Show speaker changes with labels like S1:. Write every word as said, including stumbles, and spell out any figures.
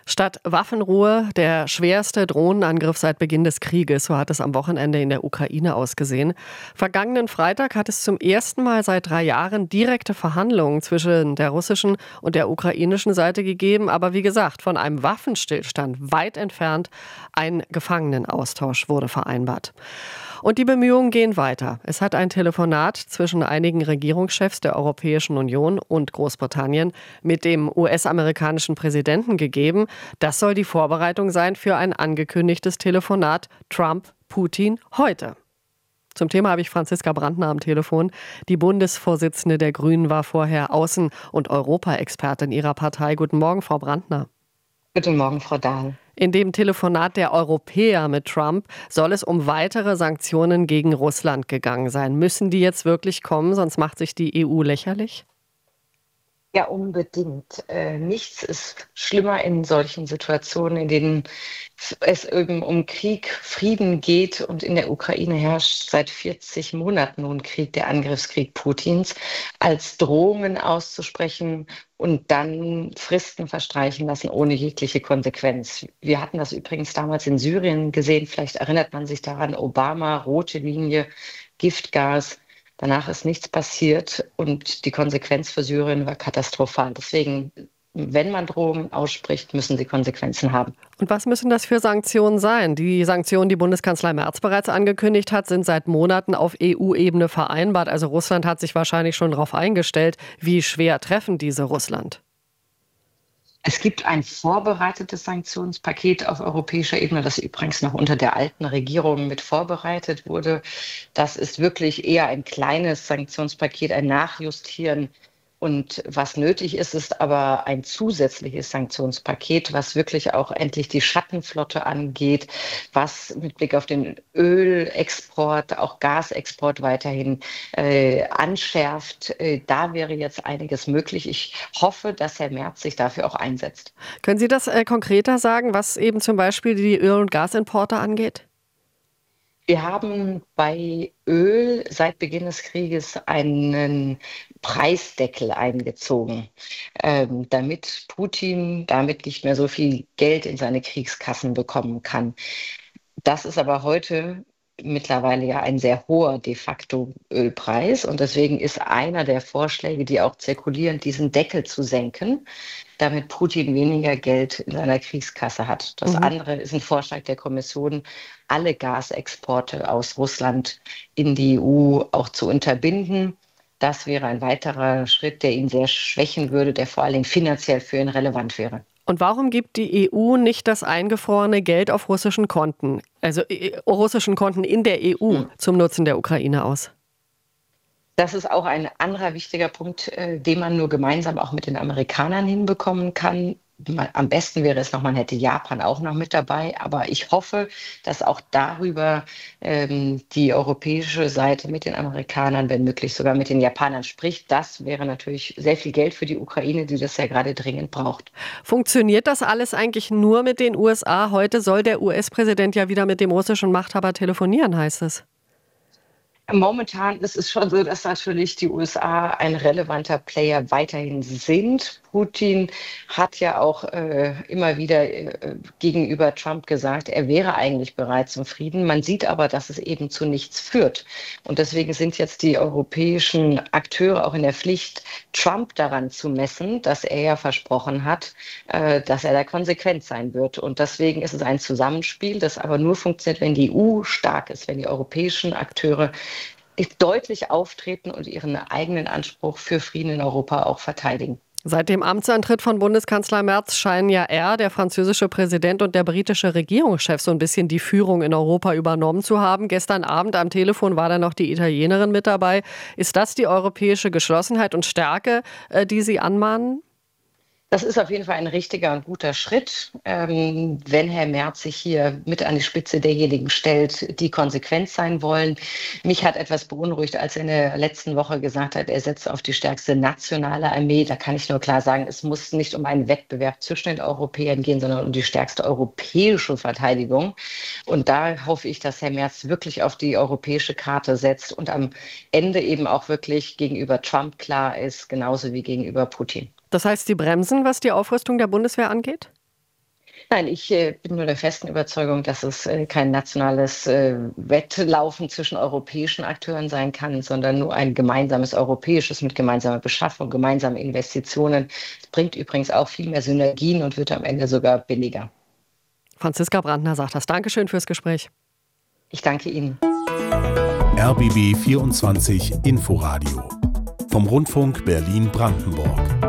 S1: Statt Waffenruhe der schwerste Drohnenangriff seit Beginn des Krieges, so hat es am Wochenende in der Ukraine ausgesehen. Vergangenen Freitag hat es zum ersten Mal seit drei Jahren direkte Verhandlungen zwischen der russischen und der ukrainischen Seite gegeben, aber wie gesagt, von einem Waffenstillstand weit entfernt. Ein Gefangenenaustausch wurde vereinbart. Und die Bemühungen gehen weiter. Es hat ein Telefonat zwischen einigen Regierungschefs der Europäischen Union und Großbritannien mit dem U S-amerikanischen Präsidenten gegeben. Das soll die Vorbereitung sein für ein angekündigtes Telefonat Trump-Putin heute. Zum Thema habe ich Franziska Brandner am Telefon. Die Bundesvorsitzende der Grünen war vorher Außen- und Europaexpertin ihrer Partei. Guten Morgen, Frau Brandner.
S2: Guten Morgen, Frau Dahl.
S1: In dem Telefonat der Europäer mit Trump soll es um weitere Sanktionen gegen Russland gegangen sein. Müssen die jetzt wirklich kommen, sonst macht sich die E U lächerlich?
S2: Ja, unbedingt. Äh, nichts ist schlimmer in solchen Situationen, in denen es eben um Krieg, Frieden geht, und in der Ukraine herrscht seit vierzig Monaten nun Krieg, der Angriffskrieg Putins, als Drohungen auszusprechen und dann Fristen verstreichen lassen ohne jegliche Konsequenz. Wir hatten das übrigens damals in Syrien gesehen, vielleicht erinnert man sich daran, Obama, rote Linie, Giftgas. Danach ist nichts passiert und die Konsequenz für Syrien war katastrophal. Deswegen, wenn man Drohungen ausspricht, müssen sie Konsequenzen haben.
S1: Und was müssen das für Sanktionen sein? Die Sanktionen, die Bundeskanzler Merz bereits angekündigt hat, sind seit Monaten auf E U-Ebene vereinbart. Also Russland hat sich wahrscheinlich schon darauf eingestellt. Wie schwer treffen diese Russland?
S2: Es gibt ein vorbereitetes Sanktionspaket auf europäischer Ebene, das übrigens noch unter der alten Regierung mit vorbereitet wurde. Das ist wirklich eher ein kleines Sanktionspaket, ein Nachjustieren. Und was nötig ist, ist aber ein zusätzliches Sanktionspaket, was wirklich auch endlich die Schattenflotte angeht, was mit Blick auf den Ölexport, auch Gasexport weiterhin äh, anschärft. Äh, da wäre jetzt einiges möglich. Ich hoffe, dass Herr Merz sich dafür auch einsetzt.
S1: Können Sie das äh, konkreter sagen, was eben zum Beispiel die Öl- und Gasimporte angeht?
S2: Wir haben bei Öl seit Beginn des Krieges einen Preisdeckel eingezogen, ähm, damit Putin damit nicht mehr so viel Geld in seine Kriegskassen bekommen kann. Das ist aber heute mittlerweile ja ein sehr hoher de facto Ölpreis, und deswegen ist einer der Vorschläge, die auch zirkulieren, diesen Deckel zu senken, damit Putin weniger Geld in seiner Kriegskasse hat. Das
S1: Mhm.
S2: andere ist ein Vorschlag der Kommission, alle Gasexporte aus Russland in die E U auch zu unterbinden. Das wäre ein weiterer Schritt, der ihn sehr schwächen würde, der vor allen Dingen finanziell für ihn relevant wäre.
S1: Und warum gibt die E U nicht das eingefrorene Geld auf russischen Konten, also äh, russischen Konten in der E U
S2: Hm.
S1: zum Nutzen der Ukraine aus?
S2: Das ist auch ein anderer wichtiger Punkt, äh, den man nur gemeinsam auch mit den Amerikanern hinbekommen kann. Man, am besten wäre es noch, man hätte Japan auch noch mit dabei. Aber ich hoffe, dass auch darüber ähm, die europäische Seite mit den Amerikanern, wenn möglich sogar mit den Japanern spricht. Das wäre natürlich sehr viel Geld für die Ukraine, die das ja gerade dringend braucht.
S1: Funktioniert das alles eigentlich nur mit den U S A? Heute soll der U S-Präsident ja wieder mit dem russischen Machthaber telefonieren, heißt es.
S2: Momentan ist es schon so, dass natürlich die U S A ein relevanter Player weiterhin sind. Putin hat ja auch äh, immer wieder äh, gegenüber Trump gesagt, er wäre eigentlich bereit zum Frieden. Man sieht aber, dass es eben zu nichts führt. Und deswegen sind jetzt die europäischen Akteure auch in der Pflicht, Trump daran zu messen, dass er ja versprochen hat, äh, dass er da konsequent sein wird. Und deswegen ist es ein Zusammenspiel, das aber nur funktioniert, wenn die E U stark ist, wenn die europäischen Akteure deutlich auftreten und ihren eigenen Anspruch für Frieden in Europa auch verteidigen.
S1: Seit dem Amtsantritt von Bundeskanzler Merz scheinen ja er, der französische Präsident und der britische Regierungschef so ein bisschen die Führung in Europa übernommen zu haben. Gestern Abend am Telefon war dann noch die Italienerin mit dabei. Ist das die europäische Geschlossenheit und Stärke, die Sie anmahnen?
S2: Das ist auf jeden Fall ein richtiger und guter Schritt, ähm, wenn Herr Merz sich hier mit an die Spitze derjenigen stellt, die konsequent sein wollen. Mich hat etwas beunruhigt, als er in der letzten Woche gesagt hat, er setzt auf die stärkste nationale Armee. Da kann ich nur klar sagen, es muss nicht um einen Wettbewerb zwischen den Europäern gehen, sondern um die stärkste europäische Verteidigung. Und da hoffe ich, dass Herr Merz wirklich auf die europäische Karte setzt und am Ende eben auch wirklich gegenüber Trump klar ist, genauso wie gegenüber Putin.
S1: Das heißt, Sie bremsen, was die Aufrüstung der Bundeswehr angeht?
S2: Nein, ich äh, bin nur der festen Überzeugung, dass es äh, kein nationales äh, Wettlaufen zwischen europäischen Akteuren sein kann, sondern nur ein gemeinsames europäisches mit gemeinsamer Beschaffung, gemeinsamen Investitionen. Es bringt übrigens auch viel mehr Synergien und wird am Ende sogar billiger.
S1: Franziska Brandner sagt das. Dankeschön fürs Gespräch.
S2: Ich danke Ihnen.
S3: R B B vierundzwanzig Inforadio vom Rundfunk Berlin-Brandenburg.